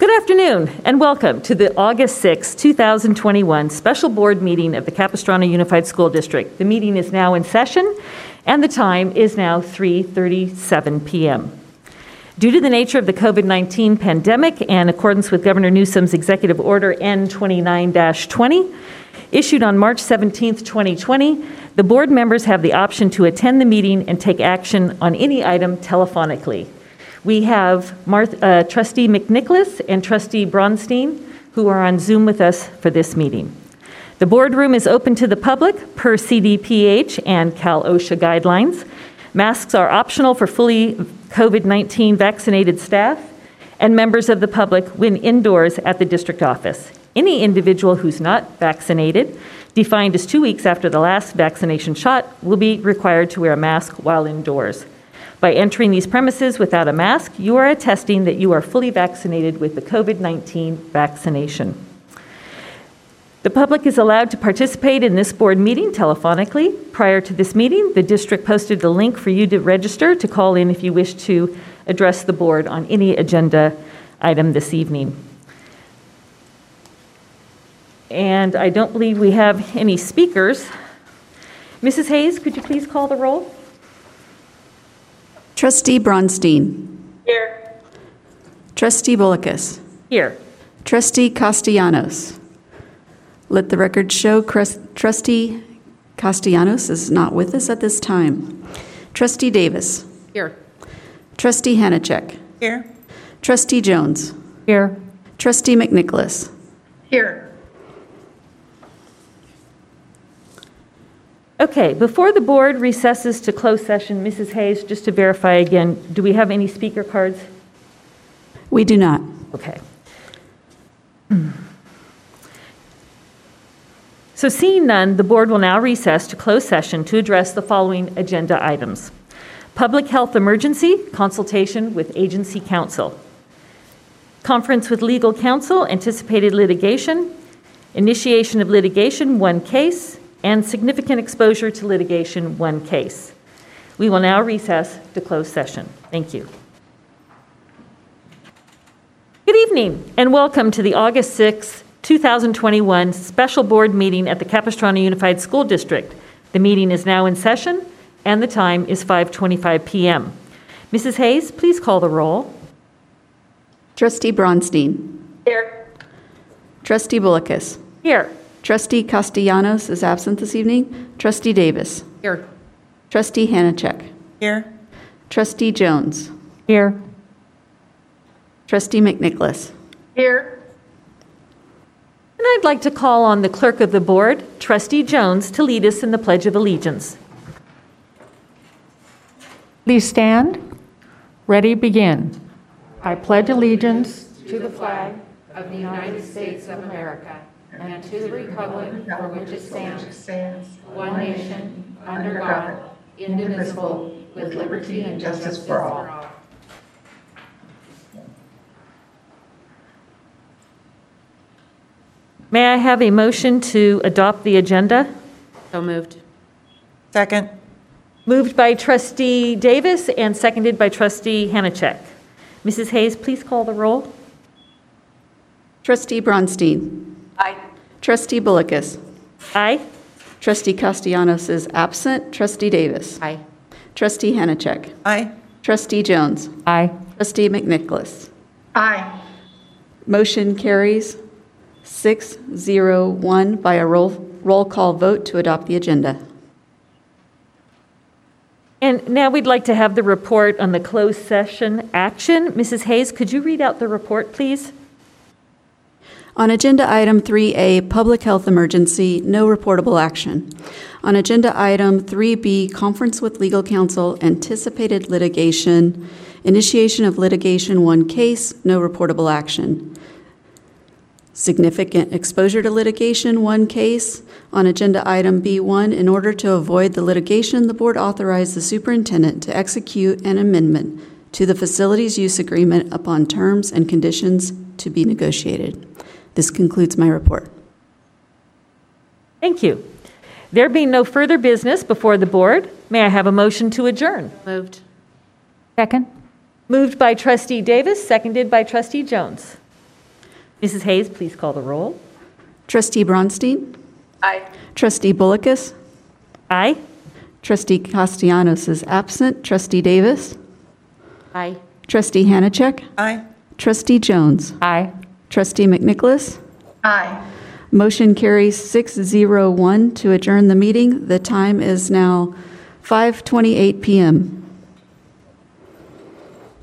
Good afternoon and welcome to the August 6, 2021 special board meeting of the Capistrano Unified School District. The meeting is now in session and the time is now 3:37 p.m. Due to the nature of the COVID-19 pandemic and in accordance with Governor Newsom's Executive Order N29-20, issued on March 17, 2020, the board members have the option to attend the meeting and take action on any item telephonically. We have Trustee McNicholas and Trustee Bronstein, who are on Zoom with us for this meeting. The boardroom is open to the public per CDPH and Cal OSHA guidelines. Masks are optional for fully COVID-19 vaccinated staff and members of the public when indoors at the district office. Any individual who's not vaccinated, defined as 2 weeks after the last vaccination shot, will be required to wear a mask while indoors. By entering these premises without a mask, you are attesting that you are fully vaccinated with the COVID-19 vaccination. The public is allowed to participate in this board meeting telephonically. Prior to this meeting, the district posted a link for you to register to call in if you wish to address the board on any agenda item this evening. And I don't believe we have any speakers. Mrs. Hayes, could you please call the roll? Trustee Bronstein. Here. Trustee Bullicus. Here. Trustee Castellanos. Let the record show Trustee Castellanos is not with us at this time. Trustee Davis. Here. Trustee Hanachek. Here. Trustee Jones. Here. Trustee McNicholas. Here. Okay, before the board recesses to closed session, Mrs. Hayes, just to verify again, do we have any speaker cards? We do not. Okay. So seeing none, the board will now recess to closed session to address the following agenda items. Public health emergency, consultation with agency counsel. Conference with legal counsel, anticipated litigation, initiation of litigation, one case, and significant exposure to litigation, one case. We will now recess to closed session. Thank you. Good evening and welcome to the August 6, 2021 special board meeting at the Capistrano Unified School District. The meeting is now in session and the time is 5:25 p.m. Mrs. Hayes, please call the roll. Trustee Bronstein. Here. Trustee Bullicus. Here. Trustee Castellanos is absent this evening. Trustee Davis. Here. Trustee Hanachek. Here. Trustee Jones. Here. Trustee McNicholas. Here. And I'd like to call on the clerk of the board, Trustee Jones, to lead us in the Pledge of Allegiance. Please stand. Ready, begin. I pledge allegiance to the flag of the United States of America and to the republic for which it stands, one nation, under God, indivisible, with liberty and justice for all. May I have a motion to adopt the agenda? So moved. Second. Moved by Trustee Davis and seconded by Trustee Hanachek. Mrs. Hayes, please call the roll. Trustee Bronstein. Aye. Trustee Bullicus. Aye. Trustee Castellanos is absent. Trustee Davis. Aye. Trustee Hanachek. Aye. Trustee Jones. Aye. Trustee McNicholas. Aye. Motion carries 6-0-1 by a roll call vote to adopt the agenda. And now we'd like to have the report on the closed session action. Mrs. Hayes, could you read out the report, please? On agenda item 3A, public health emergency, no reportable action. On agenda item 3B, conference with legal counsel, anticipated litigation, initiation of litigation, one case, no reportable action. Significant exposure to litigation, one case. On agenda item B1, in order to avoid the litigation, the board authorized the superintendent to execute an amendment to the facilities use agreement upon terms and conditions to be negotiated. This concludes my report. Thank you. There being no further business before the board, may I have a motion to adjourn? Moved. Second. Moved by Trustee Davis, seconded by Trustee Jones. Mrs. Hayes, please call the roll. Trustee Bronstein? Aye. Trustee Bullicus? Aye. Trustee Castellanos is absent. Trustee Davis? Aye. Trustee Hanachek? Aye. Trustee Jones? Aye. Trustee McNicholas? Aye. Motion carries 601 to adjourn the meeting. The time is now 5:28 p.m.